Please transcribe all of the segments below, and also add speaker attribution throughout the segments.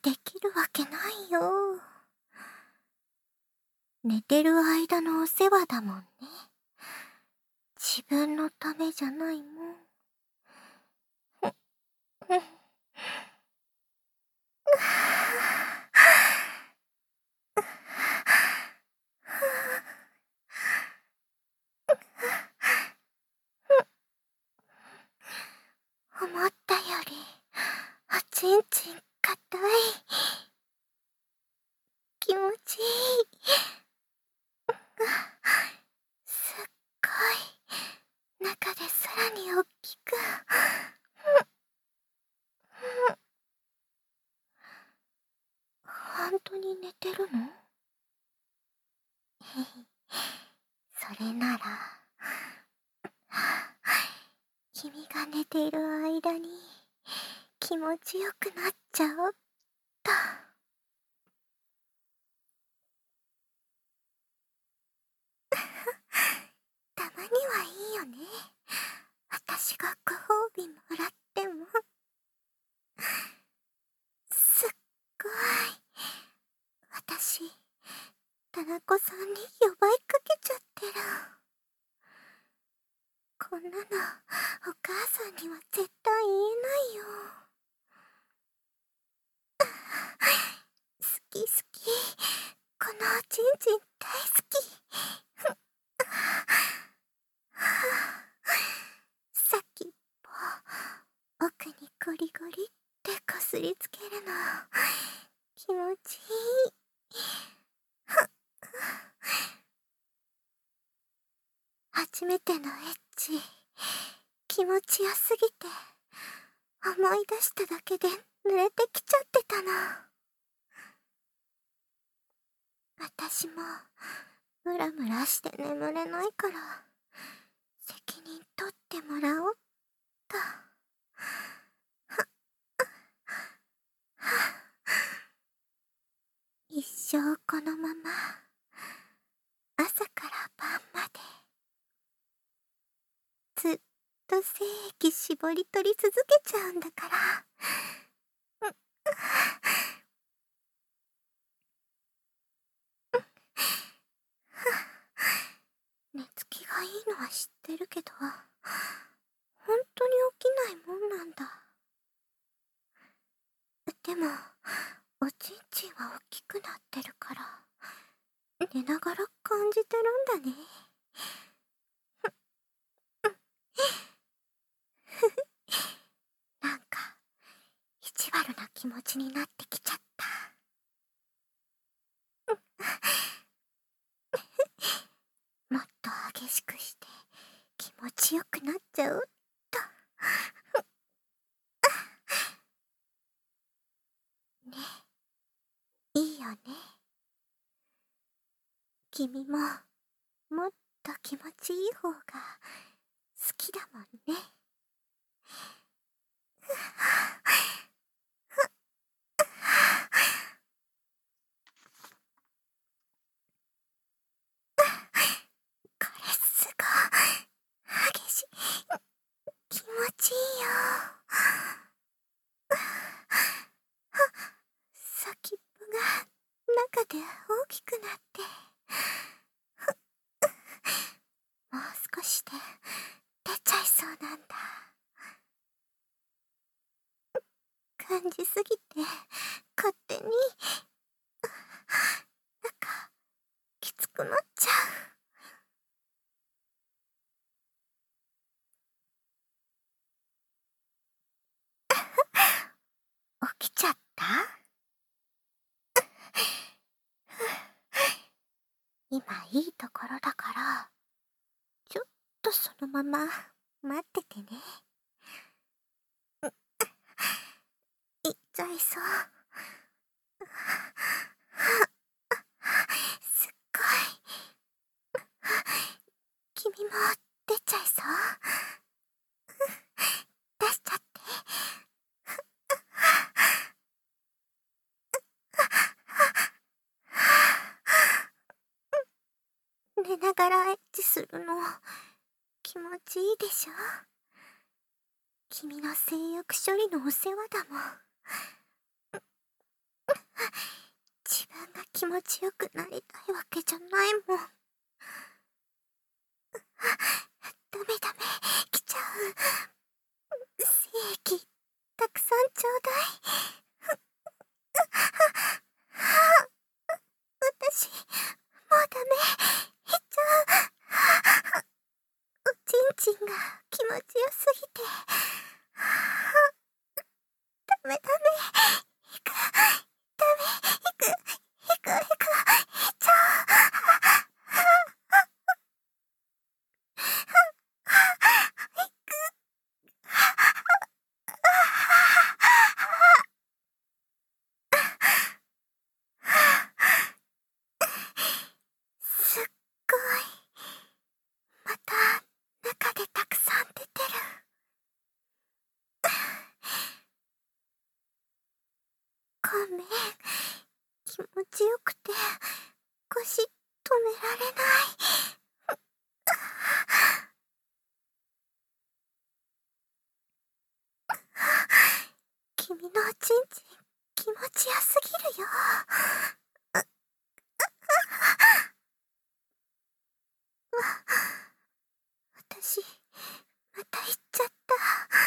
Speaker 1: できるわけないよ。寝てる間のお世話だもんね。自分のためじゃないもん。思ったよりおちんちんかたい。気持ちいい。すっごい中でさらにおっきく。本当に寝てるの？それなら君が寝ている間に気持ちよくなっちゃおうっと。たまにはいいよね。私がご褒美もらっても。すっごい。私、タナコさんに呼ばいかけちゃってる。こんなのお母さんには絶対言えないよ。好き好き。このおちんちん大好き。さっきっぽ奥にゴリゴリってこすりつけるの気持ちいい。初めてのエッチ気持ちよすぎて思い出しただけで濡れてきちゃってたの。私もムラムラして眠れないから責任取ってもらおうっと。一生このまま朝から晩までずっと精液絞り取り続けちゃうんだから。寝つきがいいのは知ってるけど本当に起きないもんなんだ。でもおちんちんは大きくなってるから寝ながら感じてるんだね。なんか意地悪な気持ちになってきちゃった。もっと激しくして気持ちよくなっちゃうっと。ね、いいよね。君ももっと気持ちいい方が好きだもんね。これすごい激しい。気持ちいいよ。先っぽが中で大きくなってもう少しで出ちゃいそうなんだ。感じすぎて勝手になんかきつくなっちゃう。起きちゃった？今いいところだからちょっとそのまま待っててね。いっちゃいそう。すっごい。君も出ちゃいそう？出しちゃって。寝ながらエッチするの気持ちいいでしょ？君の性欲処理のお世話だもん。 自分が気持ちよくなりたいわけじゃないもん。ダメダメ、来ちゃう。精液、たくさんちょうだい。私、もうダメ、行っちゃう。おちんちんが気持ちよすぎて。ダメダメ、行く、ダメ、行く、行っちゃう。すっごい。また、中でたくさん出てる。ごめん。気持ちよくて、腰止められない。君のおちんちん、気持ちよすぎるよ。私、また行っちゃった。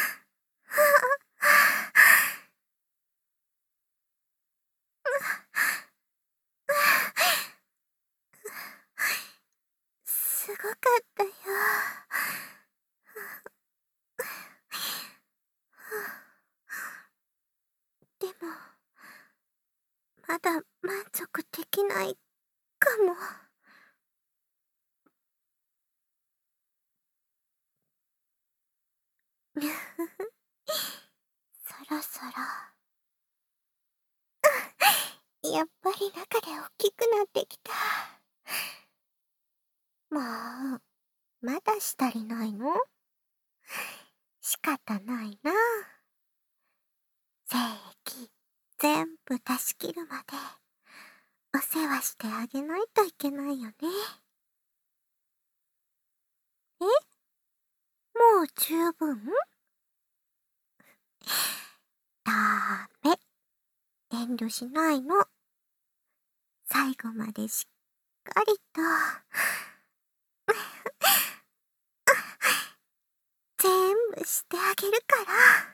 Speaker 1: すごかったよ。でも、まだ満足できないかも。そろそろ。やっぱり中で大きくなってきた。もう、まだしたりないの？仕方ないな。精液、全部出し切るまで、お世話してあげないといけないよね。え？もう十分？ダメ。遠慮しないの。最後までしっかりと。全部してあげるから。